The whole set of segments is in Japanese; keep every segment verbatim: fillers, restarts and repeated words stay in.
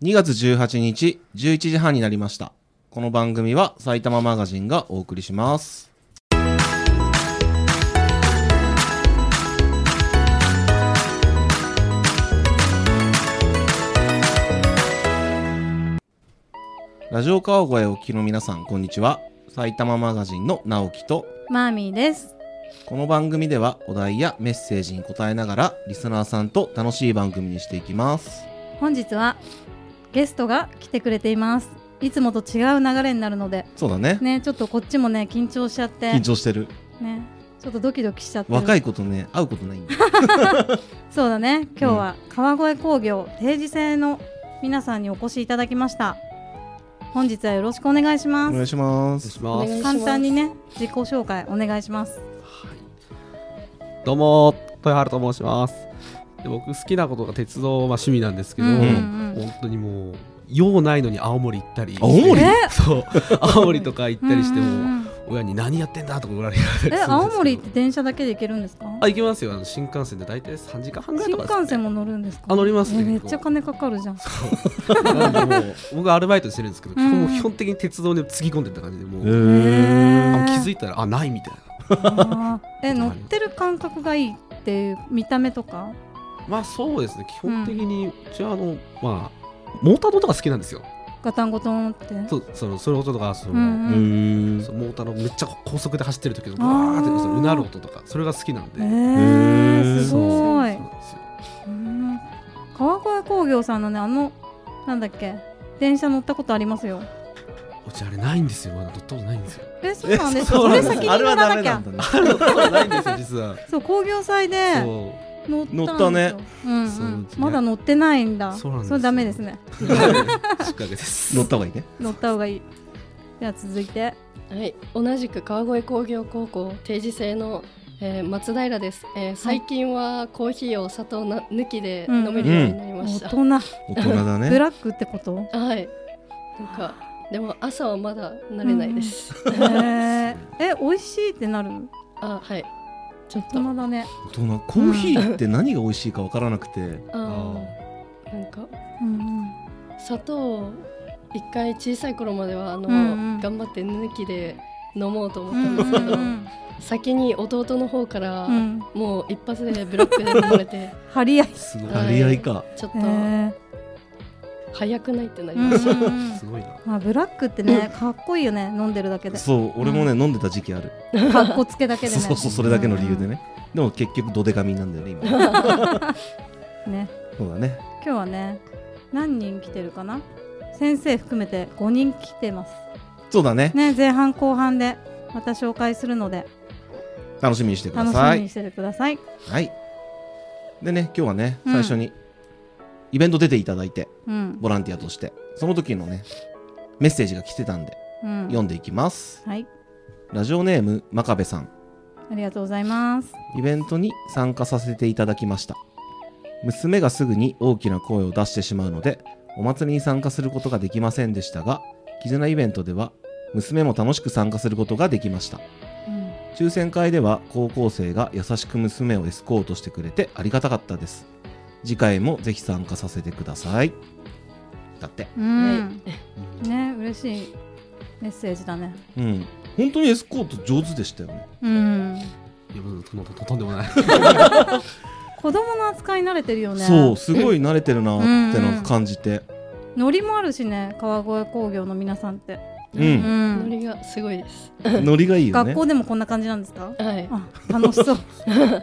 にがつじゅうはちにちじゅういちじはんになりました。この番組は埼玉マガジンがお送りします。ラジオ川越をお聞きの皆さん、こんにちは。埼玉マガジンの直樹とマーミーです。 この番組ではお題やメッセージに答えながらリスナーさんと楽しい番組にしていきます。 本日はゲストが来てくれています。いつもと違う流れになるので、 そうだね。 ね、ちょっとこっちもね緊張しちゃって、 緊張してる。 ね、ちょっとドキドキしちゃってる。 若い子とね会うことないんだ。 そうだね。今日は川越工業定時制の皆さんにお越しいただきました。本日はよろしくお願いします。 お願いします。 簡単にね自己紹介お願いします。 はい、どうも豊原と申します。で僕好きなことが鉄道、まあ、趣味なんですけど、うんうんうん、本当にもう用ないのに青森行ったり、 青森そう青森とか行ったりしても、うんうんうん、親に何やってんだとか言われたりするんですけど。 え、青森って電車だけで行けるんですか？ あ、行けますよ。あの新幹線でだいたいさんじかんはんぐらいとかです、ね、 新幹線も乗るんですか？ あ、乗りますね。 めっちゃ金かかるじゃん。 そうなんでもう僕はアルバイトしてるんですけど、うんうん、基本的に鉄道でつぎ込んでた感じで、もう、えー、あ気づいたらあないみたいな。 あえ乗ってる感覚がいいっていう見た目とか。まあそうですね、基本的にうちはあの、まあ、モーターとか好きなんですよ。 ガタンゴトンってそうそのそういう音とかその、 うんうん、 そのモーターのめっちゃ高速で走ってる時のバーってそのうなる音とか、それが好きなんで。 えー、すごい。そうなんですよ。うん川越工業さんのね、あのなんだっけ電車乗ったことありますよ。 うちあれないんですよ。まだ乗ったことないんですよ。 え、そうなんですか。それ先に乗らなきゃ。 あれはダメなんだね。あれ乗ったことないんですよ実は。 そう工業祭で乗ったんですよ。乗ったね。うんうん、まだ乗ってないんだ。そうなんです。それダメですね。 失格です。乗った方がいいね。 乗った方がいい。では続いて、 はい、同じく川越工業高校定時制の、えー、松平です、えー、最近はコーヒーを砂糖な抜きで飲めるようになりました。 うんうん、大人大人だね。 ブラックってこと？ はい。なんかでも朝はまだ慣れないです。 うん、えー、え、美味しいってなる？ あ、はい。ちょっと大人だね。 大人。コーヒーって何が美味しいかわからなくて、 ああ、なんか、うんうん、砂糖を一回小さい頃まではあの、うんうん、頑張って抜きで飲もうと思ったんですけど、うんうん、先に弟の方から、うん、もう一発でブラックで飲まれて張り合いすごい張り合いか。 ちょっと早くないってなりました。 すごいな。 まあ、ブラックってね、かっこいいよね、飲んでるだけで。 そう、俺もね、うん、飲んでた時期ある。 かっこつけだけでね。 そうそう、それだけの理由でね。うん、でも結局ドデカミなんだよね今。 ね。 そうだね。 今日はね、何人来てるかな？先生含めてごにん来てます。 そうだね。 ね、前半後半でまた紹介するので楽しみにしてください。 楽しみにしてください。 はい。でね、今日はね、うん、最初にイベント出ていただいて、うん、ボランティアとしてその時のねメッセージが来てたんで、うん、読んでいきます。 はい。 ラジオネーム真壁さん、 ありがとうございます。 イベントに参加させていただきました。娘がすぐに大きな声を出してしまうのでお祭りに参加することができませんでしたが、絆イベントでは娘も楽しく参加することができました。うん、抽選会では高校生が優しく娘をエスコートしてくれてありがたかったです。次回もぜひ参加させてください。だって。 うん、ね、嬉しいメッセージだね。 うん、本当にエスコート上手でしたよね。 うん。 いや、と, とんでもない。 子供の扱い慣れてるよね。 そう、すごい慣れてるなってのを感じて。 ノリもあるしね、川越工業の皆さんって。 うん。うん、 ノリがすごいです。 ノリがいいよね。 学校でもこんな感じなんですか？ はい。 あ、楽しそう。うんうんうん。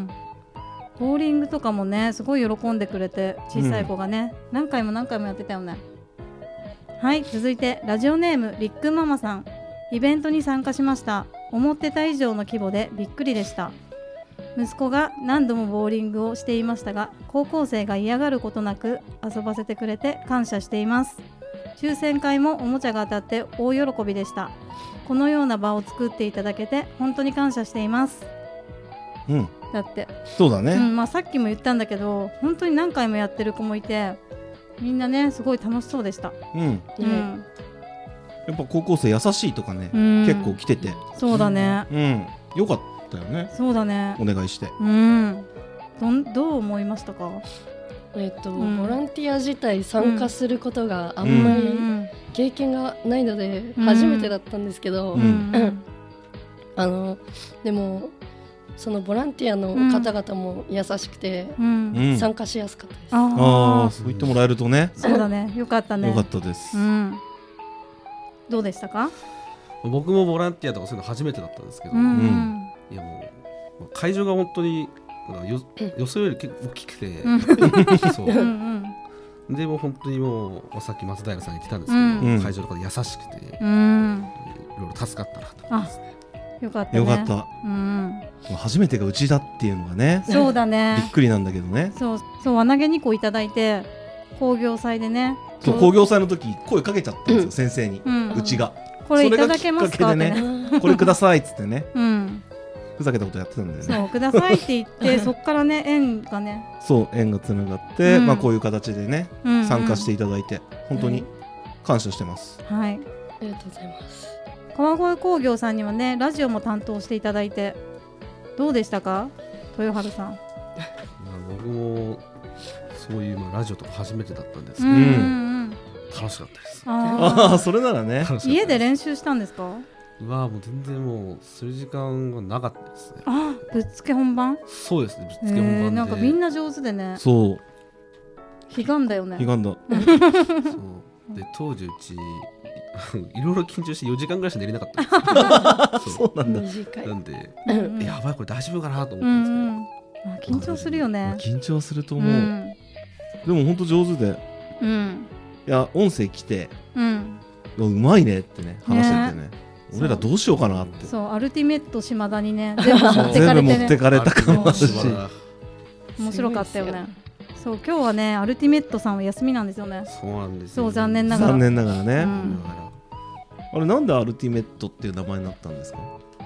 ボーリングとかもね、すごい喜んでくれて、小さい子がね、うん、何回も何回もやってたよね。はい、続いてラジオネームリックママさん。イベントに参加しました。思ってた以上の規模でびっくりでした。息子が何度もボーリングをしていましたが、高校生が嫌がることなく遊ばせてくれて感謝しています。抽選会もおもちゃが当たって大喜びでした。このような場を作っていただけて本当に感謝しています。 うん、 だってそうだね、 うんまあ、さっきも言ったんだけど本当に何回もやってる子もいてみんなねすごい楽しそうでした。 うん、うん、やっぱ高校生優しいとかね、うん、結構来ててそうだね、 うん、よかったよね。 そうだね、 お願いして、 うん、ど, どう思いましたか？ えっとうん、 ボランティア自体参加することがあんまり経験がないので初めてだったんですけど、 うん、 あのでもそのボランティアの方々も優しくて、うん、参加しやすかったです。 ああ、そう言ってもらえるとね。 そうだね、よかったね。 よかったです。 うん、どうでしたか？ 僕もボランティアとかそういうの初めてだったんですけど、 うん、 いやもう会場が本当によ予想より結構大きくて、うん、そう、うんうん、でも本当にもうさっき松平さん言ってたんですけど、うん、会場とかで優しくて、うん、いろいろ助かったなと思いますね。 よかったね。 よかった、うん、初めてがうちだっていうのがね、 そうだね、 びっくりなんだけどね。 そうそう、輪投げにこいただいて工業祭でね、 そう工業祭の時声かけちゃったんですよ、うん、先生に、うん、うちがこれいただけますかってね、 これくださいっつってね、 うん、 ふざけたことやってたんだよね。 そうくださいって言ってそっからね縁がね、 そう縁がつながって、うん、まあ、こういう形でね、うんうん、参加していただいて本当に感謝してます、 うん、はい、 ありがとうございます。 川越工業さんにはねラジオも担当していただいてどうでしたか、豊春さん。 僕もそういう、まあ、ラジオとか初めてだったんですけど、 うんうんうん、 楽しかったです。 ああ、それならね。 家で練習したんですか？ うわ、もう全然もうする時間がなかったですね。 あ、ぶっつけ本番。 そうですね、ぶっつけ本番で、 なんかみんな上手でね。 そう、 悲願だよね。 悲願だそうで当時うちいろいろ緊張してよじかんぐらいしか寝れなかったんですそうなんだ。 なんで、うん、やばいこれ大丈夫かなと思ったんですけど、うんうん、 まあ、緊張するよね、 まあ、緊張すると思う、うん、でも本当上手で、うん、いや音声来て、うん、うまいねってね話しててね、俺らどうしようかなって。 そうアルティメット島田にね全部持ってかれて、ね、 全部持ってかれたかもし面白かったよね。そう今日はねアルティメットさんは休みなんですよね。 そうなんですよ、ね、 そう残念ながら残念ながらね、うん、あれなんでアルティメットっていう名前になったんですか？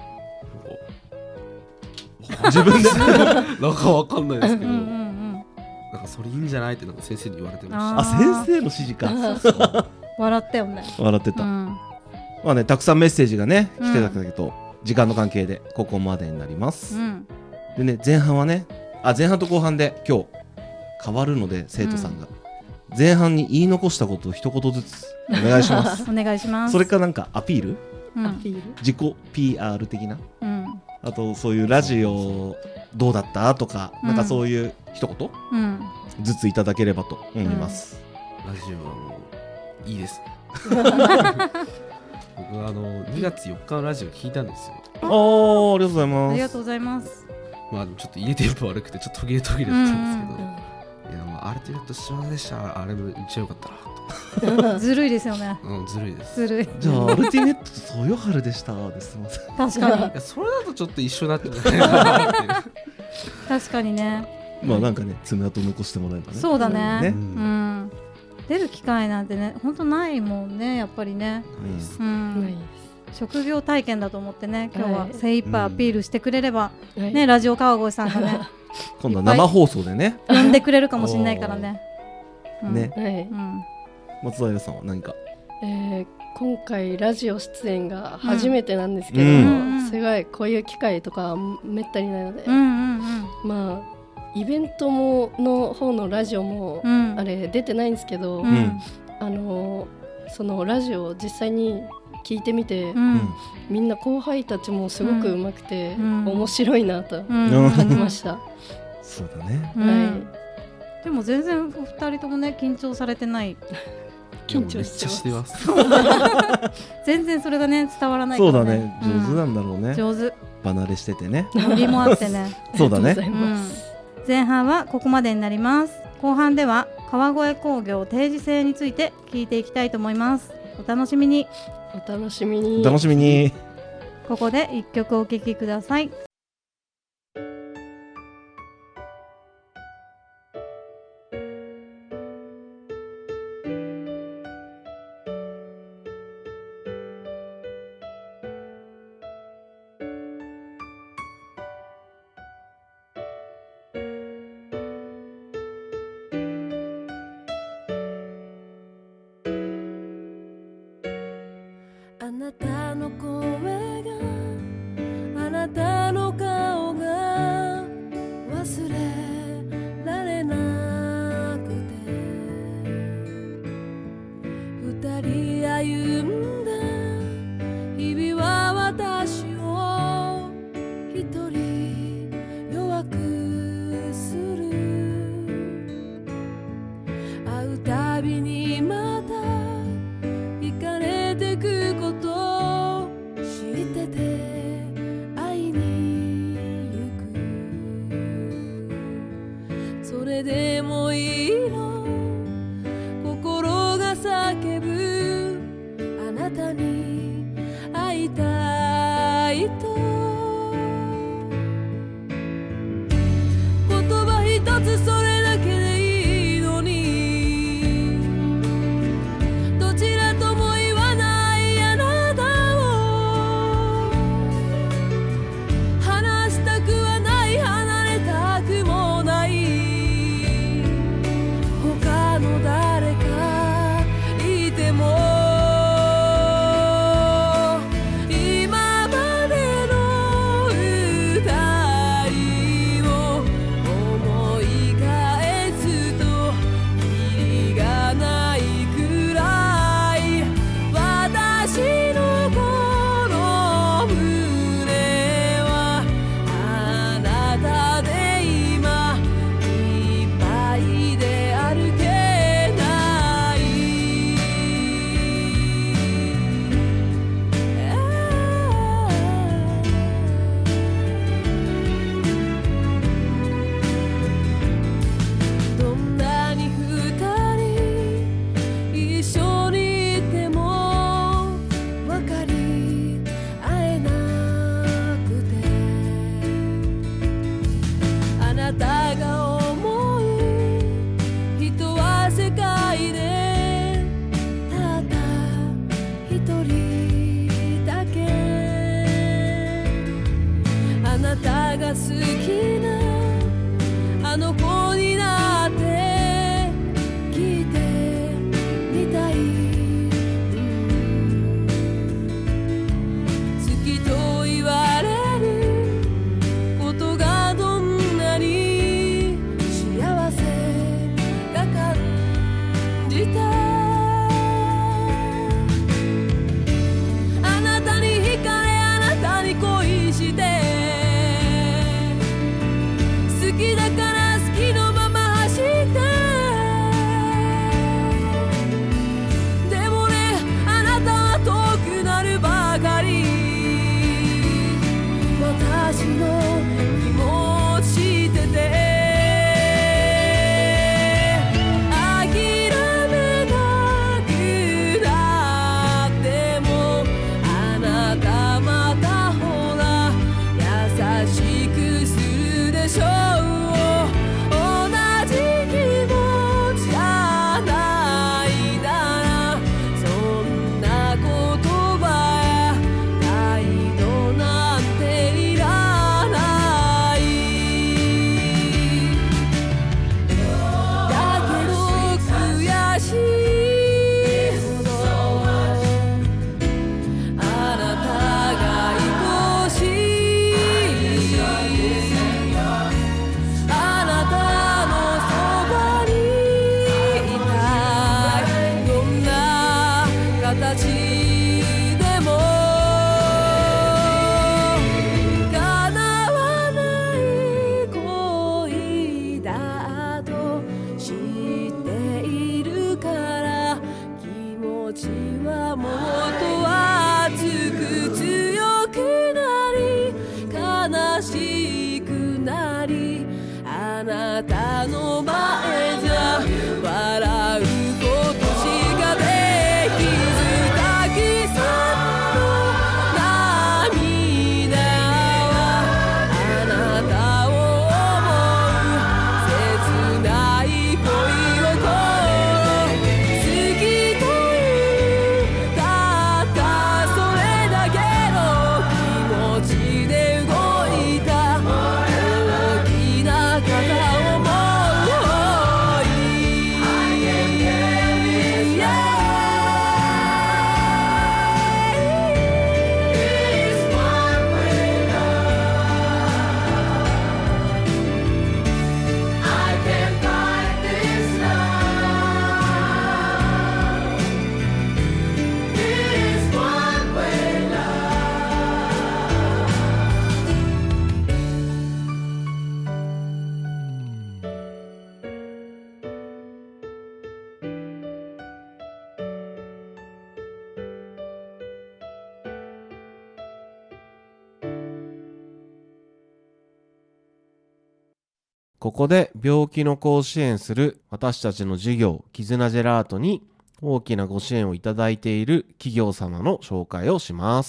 自分でなんかわかんないですけど、うんうんうん、なんかそれいいんじゃないってなんか先生に言われてました。 あ、先生の指示か。そうそう笑ったよね。 笑ってた、うん、まあね、たくさんメッセージがね来てたけど、うん、時間の関係でここまでになります、うん、でね前半はねあ前半と後半で今日変わるので生徒さんが、うん、前半に言い残したことを一言ずつお願いしますお願いします。 それかなんかアピール、 うん、アピール自己 ピーアール 的な、うん、あとそういうラジオどうだったとか、うん、なんかそういう一言、うん、ずついただければと思います、 うん、ラジオはもういいです僕はあのにがつよっかのラジオ聞いたんですよ。 ああ、ありがとうございます。 ありがとうございます。 まあちょっと家テンポ悪くてちょっと途切れ途切れだったんですけど、うんうん、いやまあアルティメット島田でした。あれも一応よかったなと。 ずるいですよね。 うん、ずるいです。 ずるい。 じゃあアルティメットと豊春でしたですみません。 確かに。いやそれだとちょっと一緒になってないかなっていう。 確かにね。 まあなんかね爪痕残してもらえばね。 そうだね。ね、 うん、出る機会なんてね本当ないもんねやっぱりね。うん。ないです。職業体験だと思ってね今日は精一杯アピールしてくれれば、はい、ねラジオ川越さんがね今度は生放送でね呼んでくれるかもしれないからね。 ね、 うん、はい、うん、 松平さんは何か、 えー、今回ラジオ出演が初めてなんですけど、うん、すごいこういう機会とかめったにないので、うんうんうん、まあイベントもの方のラジオも、うん、あれ出てないんですけど、うん、あのそのラジオを実際に聞いてみて、うん、みんな後輩たちもすごく上手くて、うん、面白いなと感じました、うん、 そうだね、 はい、でも全然ふたりともね緊張されてない緊張してます全然それがね伝わらないからね。そうだね、上手なんだろうね、 うん、上手離れしててねノリもあってねそうだね、 うん、前半はここまでになります。後半では川越工業定時制について聞いていきたいと思います。お楽しみにお楽しみにお楽しみに。 ここで一曲お聴きください。 あなたの声があなたの歩んだ日々は私を一人弱くする。会うたびにまた惹かれてくことを知ってて会いに行く。それでもいいの心が叫ぶあなたに会いたいと。言葉一つそれだけでいいのに、どちらとも言わないあなたを話したくはない、離れたくもない。他の誰かいても今までの歌いを思い返すとキリがないくらい、私のこの胸はあなたで今いっぱいで歩けない。どんなに二人一緒にいても分かり合えなくて、あなたが思う人は世界でたった一人だけ。あなたが好きなあの子になって聞いてみたい。好きと言われることがどんなに幸せが感じた。あなたに惹かれあなたに恋して、好きだから好きのまま走って、でもねあなたは遠くなるばかり。私の気持ち知ってて諦めなくなっても、あなたまたほら優しくするでしょう。同じ気持ちじゃないなら、そんな言葉や態度なんていらない。だけど悔しいほどあなたが愛しい。あなたのそばにいたい。どんな形でも叶わない恋だと知っているから、気持ちはもっと熱く強くなり悲しくなり、あなたの前じゃ笑うことしかできず、たくさんの涙はあなたを思う切ない恋心。好きというここで病気の子を支援する私たちの事業絆ジェラートに大きなご支援をいただいている企業様の紹介をします。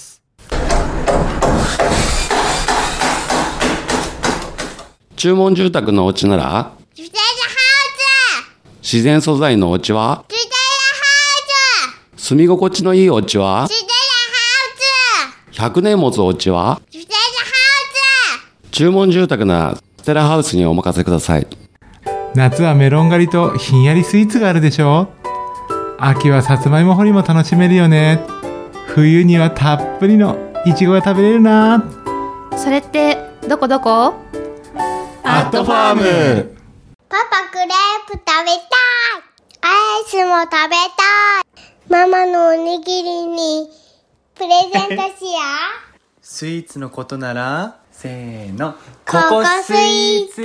注文住宅のお家ならジュテージハウ自然素材のお家はスジュテージハウス住み心地のいいお家はジュテージハウひゃくねん持つお家はスジュテージハ注文住宅ならステラハウスにお任せください。 夏はメロン狩りとひんやりスイーツがあるでしょう。秋はさつまいも掘りも楽しめるよね。冬にはたっぷりのいちごが食べれるな。 それってどこどこ？ アットファーム。 パパクレープ食べたい。アイスも食べたい。ママのおにぎりにプレゼントしよう。 スイーツのことならせーのココスイーツ。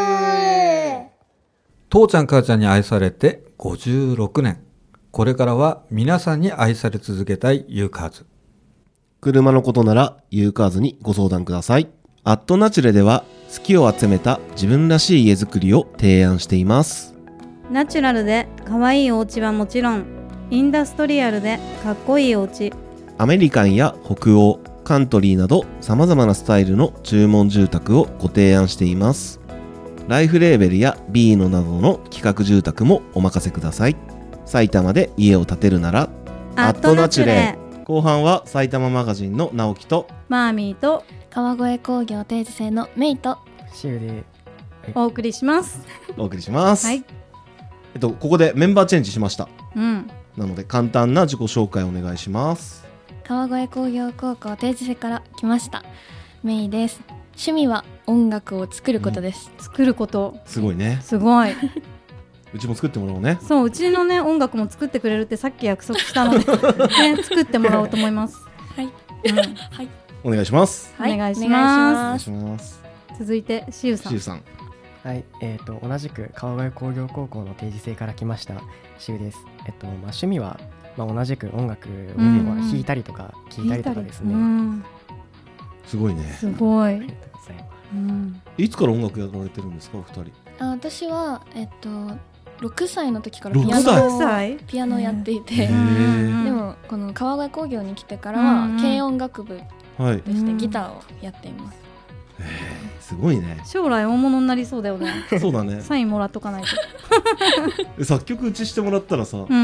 父ちゃん母ちゃんに愛されてごじゅうろくねん。これからは皆さんに愛され続けたいユーカーズ。 車のことならユーカーズにご相談ください。アットナチュレでは好きを集めた自分らしい家づくりを提案しています。 ナチュラルで可愛いお家はもちろん、インダストリアルでかっこいいお家、 アメリカンや北欧、カントリーなど様々なスタイルの注文住宅をご提案しています。ライフレーベルやビーノなどの企画住宅もお任せください。埼玉で家を建てるならアットナチュレ。 後半は埼玉マガジンの直樹とマーミーと川越工業定時制のメイとシウでお送りします。 お送りします。 はい。 えっとここでメンバーチェンジしました。 うん。 なので簡単な自己紹介お願いします。 川越工業高校定時制から来ましたメイです。趣味は音楽を作ることです、 うん、作ること。 すごいね。 すごい。 うちも作ってもらおうね。 そう、うちのね音楽も作ってくれるってさっき約束したので、ね、作ってもらおうと思います。 はい、 うん、はい。 お願いします。 はい、お願いします。 お願いします。 続いてシウさん。 シウさん。 はい、えーと同じく川越工業高校の定時制から来ましたシウです。えっとまあ趣味はまあ同じく音楽を弾いたりとか聴いたりとかですね。うん、 すごいね。 すごい。ありがとうございます。 うん、 いつから音楽やられてるんですかお二人？ あ、私はえっとろくさいの時からピアノをピアノをやっていて、でもこの川越工業に来てからは軽音楽部としてギターをやっています。 へー、すごいね。 将来大物になりそうだよね。 そうだね。 サインもらっとかないと。作曲打ちしてもらったらさ、 うんうん、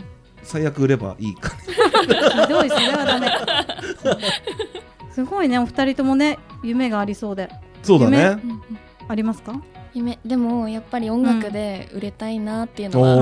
最悪売ればいいか。 ひどい、それはダメ。すごいね、お二人ともね夢がありそうで。 そうだね。 ありますか？ 夢。でもやっぱり音楽で売れたいなっていうのは、 うん、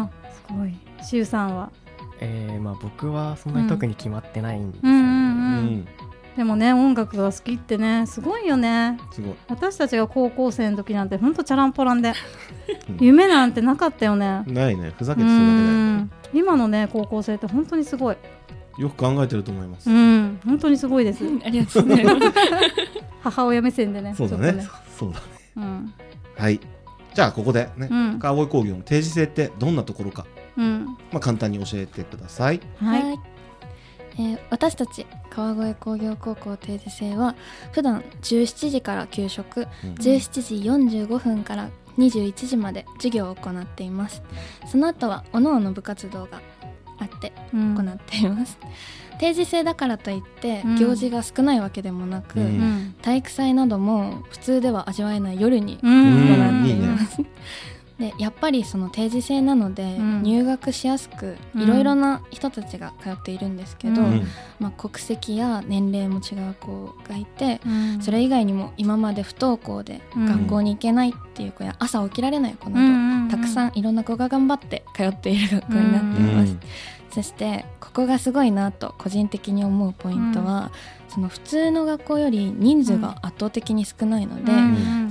おー、すごい。すごい。シウさんは？ えー、まあ僕はそんなに特に決まってないんですよね。 うんうんうんうん、でもね音楽が好きってねすごいよね。 すごい。 私たちが高校生の時なんてほんとチャランポランで夢なんてなかったよね。 ないね、ふざけてただけだよ。 今のね高校生って本当にすごい。 よく考えてると思います。 うん、本当にすごいです。 ありがとうございます。 母親目線でね。 そうだね。 ねそうだね。 うん、 はい。じゃあここでね、うん、川越工業の定時制ってどんなところか、 うん、 まあ簡単に教えてください。 はい。はい、えー、私たち川越工業高校定時制は普段じゅうしちじから給食、うん、じゅうしちじよんじゅうごふんからにじゅういちじまで授業を行っています。その後は各々部活動があって行っています、うん、定時制だからといって行事が少ないわけでもなく、うん、体育祭なども普通では味わえない夜に行っています、うん、でやっぱりその定時制なので、うん、入学しやすくいろいろな人たちが通っているんですけど、うんまあ、国籍や年齢も違う子がいて、うん、それ以外にも今まで不登校で学校に行けないっていう子や朝起きられない子など、うん、たくさんいろんな子が頑張って通っている学校になっています、うん、そしてここがすごいなと個人的に思うポイントは、うん、その普通の学校より人数が圧倒的に少ないので、うん、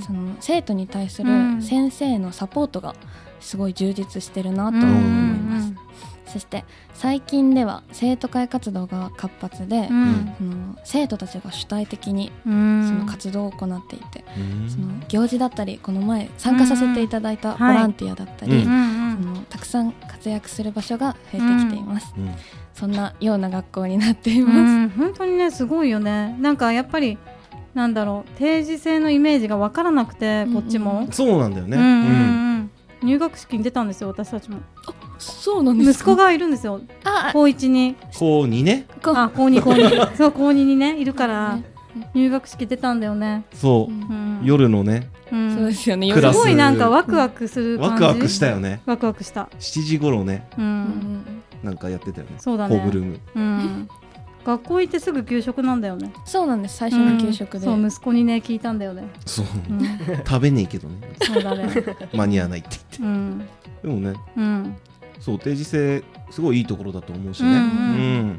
その生徒に対する先生のサポートがすごい充実してるなと思います、うん、そして最近では生徒会活動が活発で、うん、その生徒たちが主体的にその活動を行っていて、うん、その行事だったりこの前参加させていただいたボランティアだったり、うんはい、そのたくさん活躍する場所が増えてきています、うん、そんなような学校になっています、うん、 本当にねすごいよね。なんかやっぱりなんだろう定時制のイメージが分からなくて、こっちもそうなんだよね、 うんうんうん、入学式に出たんですよ私たちも。 あ、そうなんですか。 息子がいるんですよ。 あ、 高いちに高にね。 あ、高に高にそう高ににねいるから入学式出たんだよね。 そう、うん、夜のね、 うん、そうですよね。 クラスすごいなんかワクワクする感じ。 ワクワクしたよね。 ワクワクした。 しちじ頃ね、 うん、 なんかやってたよね。 そうだね。 ホームルーム。 うん。学校行ってすぐ給食なんだよね。 そうなんです。最初の給食で、 うん、そう息子にね聞いたんだよね。 そう、うん、食べねえけどね。 そうだね。 間に合わないって言って、うん、でもね、うん、そう定時制すごいいいところだと思うしね、うんうんうん、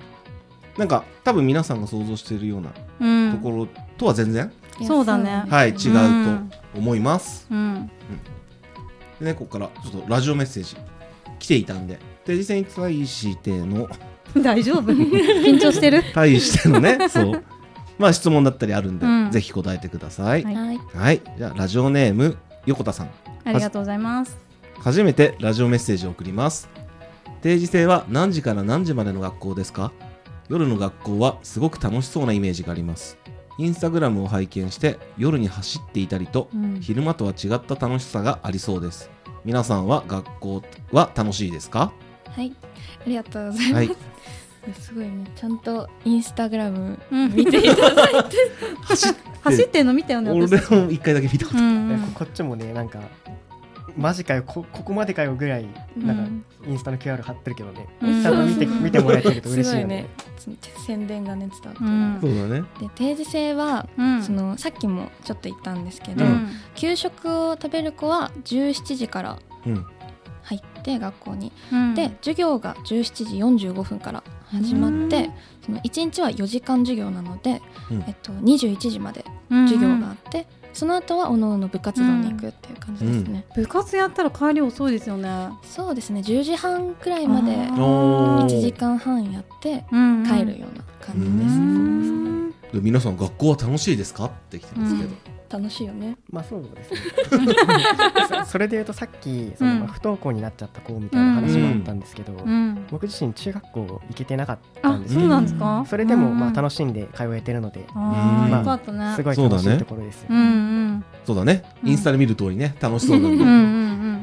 なんか多分皆さんが想像しているようなところとは全然、 うん、そうだね、 はい違うと思います、 うんうん、 でねここからちょっとラジオメッセージ来ていたんで定時制に対しての大丈夫緊張してる対してのねそうまあ質問だったりあるんで、うん、ぜひ答えてください。はい、はい、じゃあラジオネーム横田さん、 ありがとうございます。 初めてラジオメッセージを送ります。定時制は何時から何時までの学校ですか？夜の学校はすごく楽しそうなイメージがあります。インスタグラムを拝見して夜に走っていたりと、うん、昼間とは違った楽しさがありそうです。皆さんは学校は楽しいですか？ はい、ありがとうございます。はい、すごいね、ちゃんとインスタグラム見ていただいて、 うん、走, 走ってるの見たよね。 俺も一回だけ見たことある、うんうん、 こっちもねなんかマジかよ こ, ここまでかよぐらいなんかインスタの キューアール 貼ってるけどね、うん、ちゃんと見て見てもらえてると嬉しいよね。 すごいね、宣伝がね伝わって、 うん、そうだね。 で定時制は、うん、そのさっきもちょっと言ったんですけど、うん、給食を食べる子はじゅうしちじから入って学校に、うん、で授業がじゅうしちじよんじゅうごふんから始まって、うん、そのいちにちはよじかん授業なので、うんえっと、にじゅういちじまで授業があって、うんその後はおのおの部活動に行くっていう感じですね、 うん、部活やったら帰り遅いですよね。 そうですね、じゅうじはんくらいまでいちじかんはんやって帰るような感じです、 うんうん、で皆さん学校は楽しいですかって来てますけど、 うん、楽しいよね。 まあそうですねそれでいうとさっきその、まあ、不登校になっちゃった子みたいな話もあったんですけど、うん、僕自身中学校行けてなかったんですけど、 そうなんですか？ それでもまあ楽しんで通えてるので、 うんまあ、よかったね。 すごい楽しいところですよ、 そうだね、うんうん、そうだね、インスタで見る通りね楽しそうなんで、うんうん、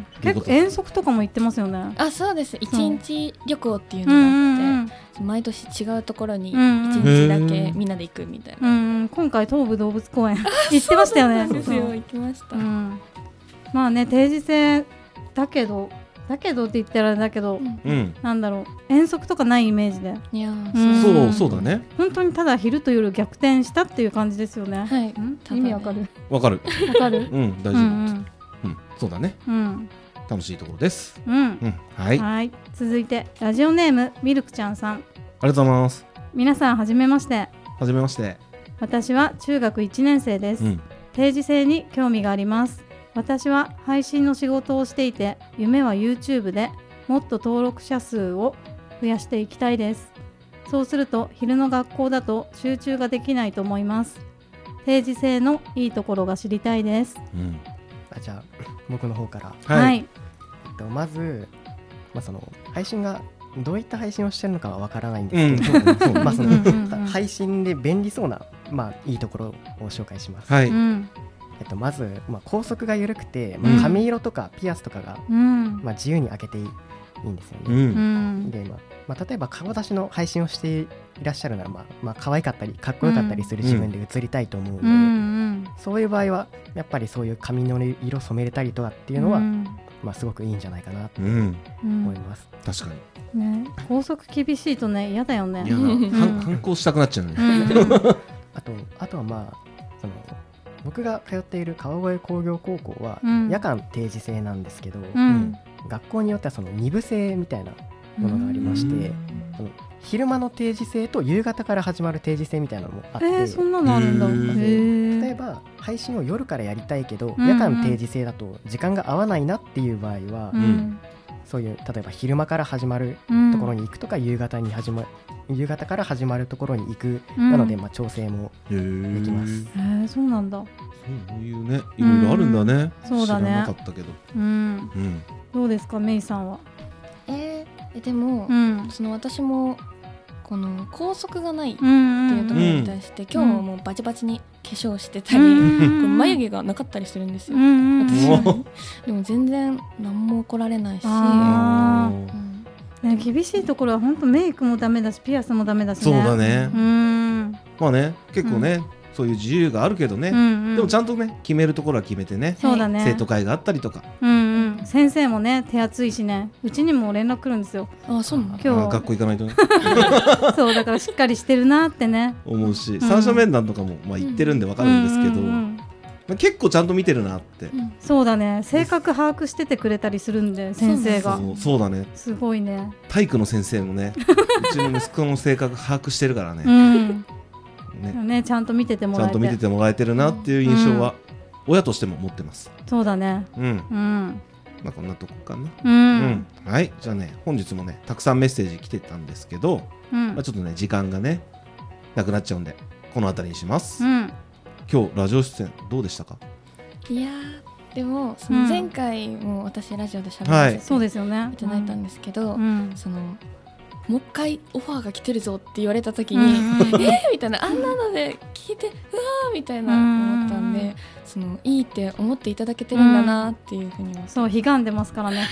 結構遠足とかも行ってますよね。 あ、そうです。一日旅行っていうのがあって、うんうんうん、毎年違うところに一日だけみんなで行くみたいな、 うんうん、今回東武動物公園行ってましたよね。 そうですよ、行きました、うん、 まあね定時制だけどだけどって言ったらだけど、うん、なんだろう遠足とかないイメージで、 いや、 うん、そうそうだね。 本当にただ昼と夜逆転したっていう感じですよね。 はい、 意味わかる？ わかるわかる？ うん大丈夫、うんうんうん、そうだね、うん、楽しいところです、 うんうん、 はい、 はい。続いてラジオネームミルクちゃんさん、ありがとうございます。 皆さんはじめまして。 はじめまして。 私は中学いちねん生です、うん、定時制に興味があります。私は配信の仕事をしていて、夢は YouTube でもっと登録者数を増やしていきたいです。そうすると昼の学校だと集中ができないと思います。定時制のいいところが知りたいです、うん、 あじゃあ僕の方から、 はい、 えっと、まず、まあ、その配信がどういった配信をしてるのかはわからないんですけど、うんまあその配信で便利そうな、まあ、いいところを紹介します、 はい。 えっと、まず、まあ、高速が緩くて、まあ、髪色とかピアスとかが、うんまあ、自由に開けていい、いいんですよね、うん、で、まあまあ、例えば顔出しの配信をしていらっしゃるなら、まあまあ可愛かったりかっこよかったりする自分で映りたいと思うので、うん、そういう場合はやっぱりそういう髪の色染めれたりとかっていうのは、うんまあ、すごくいいんじゃないかなと思います、 うん、確かに、ね、高速厳しいとね嫌だよね。 嫌だ、うん、反抗したくなっちゃうね、うん、 あと、あとはまあその僕が通っている川越工業高校は夜間定時制なんですけど、うん、学校によってはそのに部制みたいなものがありまして、その昼間の定時制と夕方から始まる定時制みたいなのもあって、 えー、そんなのあるんだ。 例えば配信を夜からやりたいけど、うんうん、夜間定時制だと時間が合わないなっていう場合は、うん、そういう例えば昼間から始まるところに行くとか、うん、夕方に始まる夕方から始まるところに行く、うん、なのでまあ調整もできます。 へー、そうなんだ。 そういうね、いろいろあるんだね、 うん、そうだね、 知らなかったけど、 うんうん、どうですかメイさんは？ えー、でも、うん、その私もこの拘束がないっていうところに対して、うん、今日ももうバチバチに化粧してたり、うん、この眉毛がなかったりするんですよ、うん、私はでも全然何も怒られないし、 ね、厳しいところは本当メイクもダメだしピアスもダメだしね。 そうだね、うん、まあね結構ね、うん、そういう自由があるけどね、うんうん、でもちゃんとね決めるところは決めてね、 そうだね、 生徒会があったりとか、 うんうん、先生もね手厚いしね、うちにも連絡来るんですよ。 あ、そうなの。 今日学校行かないとねそうだからしっかりしてるなってね思うし、うん、三者面談とかもまあ言ってるんで分かるんですけど、うんうんうんまあ、結構ちゃんと見てるなって、うん、 そうだね、性格把握しててくれたりするんで先生が。 そう、そうだね、 すごいね。 体育の先生もねうちの息子の性格把握してるからね、 うんねね、ちゃんと見ててもらえてちゃんと見ててもらえてるなっていう印象は親としても持ってます。 そうだね、 うん、うん、まあこんなとこかな、うんうん、 はい、じゃあね本日もねたくさんメッセージ来てたんですけど、うんまあ、ちょっとね時間がねなくなっちゃうんでこの辺りにします、うん、今日ラジオ出演どうでしたか？ いやでもその前回も私ラジオで喋らせていただいたんですけど、うん、そのもう一回オファーが来てるぞって言われた時に、うん、えーみたいな、あんなので聞いてうわーみたいな思ったんで、そのいいって思っていただけてるんだなっていうふうに思って、 そうひがんでますからね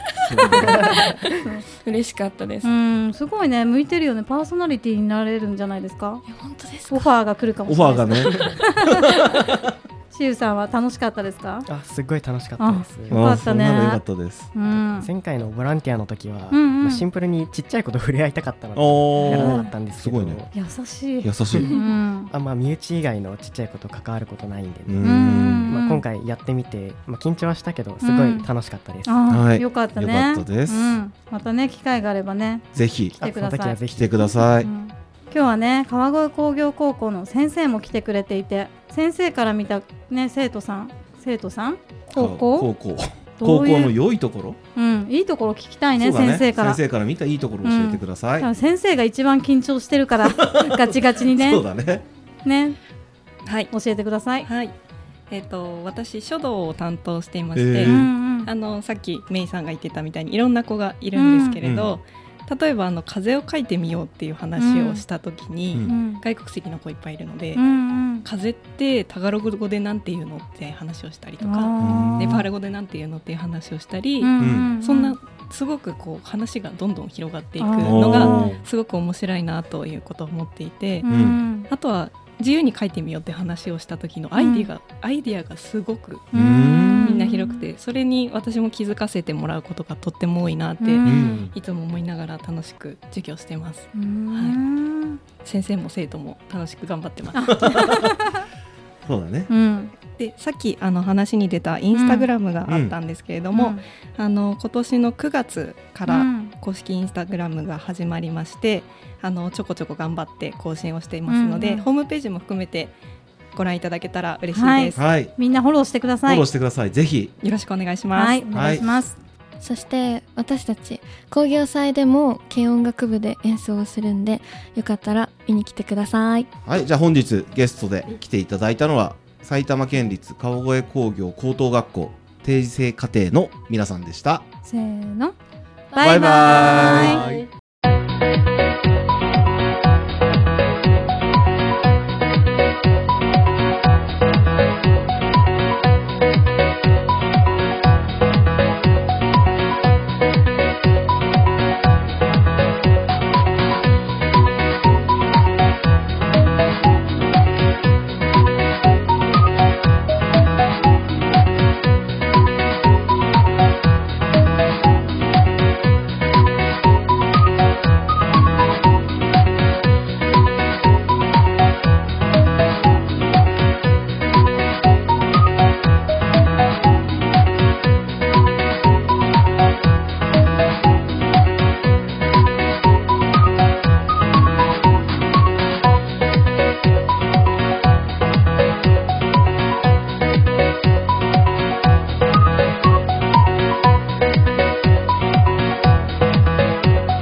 嬉しかったです。 うんすごいね、向いてるよね、パーソナリティになれるんじゃないですか。 いや本当ですか。 オファーが来るかもしれないです。 オファーがねしゅうさんは楽しかったですか？ あ、すごい楽しかったです。 よかったね。 よかったです、 うん、前回のボランティアの時は、うんうんまあ、シンプルにちっちゃい子と触れ合いたかったのでやらなかったんですけど、 すごいね、 優しい優しい、 うん、 あまあ、身内以外のちっちゃい子と関わることないんで、ね、うんまあ、今回やってみて、まあ、緊張はしたけどすごい楽しかったです、 うんはい、よかったね。 よかったです、うん、 またね機会があればねぜひ来てください。 来てください、うん、 今日はね川越工業高校の先生も来てくれていて、先生から見た、ね、生徒さん生徒さん高校高校高校の良いところ、 うん、いいところ聞きたい ね, ね先生から先生から見たいいところを教えてください、 うん、先生が一番緊張してるからガチガチにねそうだねね、 はい、 教えてください。 はい、えー、と私書道を担当していまして、えー、あのさっきメイさんが言ってたみたいにいろんな子がいるんですけれど、うん、例えばあの風を描いてみようっていう話をしたときに、うん、外国籍の子いっぱいいるので、うん、風ってタガログ語でなんていうのって話をしたりとか、ネパール語でなんていうのっていう話をしたり、うん、そんなすごくこう話がどんどん広がっていくのがすごく面白いなということを思っていて、うん、あとは自由に書いてみようって話をした時のアイディアが、うん、アイディアがすごくみんな広くて、それに私も気づかせてもらうことがとっても多いなっていつも思いながら楽しく授業してます、はい、先生も生徒も楽しく頑張ってますそうだね、 うん、でさっきあの話に出たインスタグラムがあったんですけれども、うんうん、あの今年のくがつから公式インスタグラムが始まりまして、あのちょこちょこ頑張って更新をしていますので、うんうん、ホームページも含めてご覧いただけたら嬉しいです、 はい、 みんなフォローしてください。 フォローしてください。ぜひよろしくお願いします。 はい、お願いします、 はい、そして私たち工業祭でも軽音楽部で演奏をするんで、よかったら見に来てください。 はい、じゃあ本日ゲストで来ていただいたのは埼玉県立川越工業高等学校定時制課程の皆さんでした。 せーの、 バイバイ。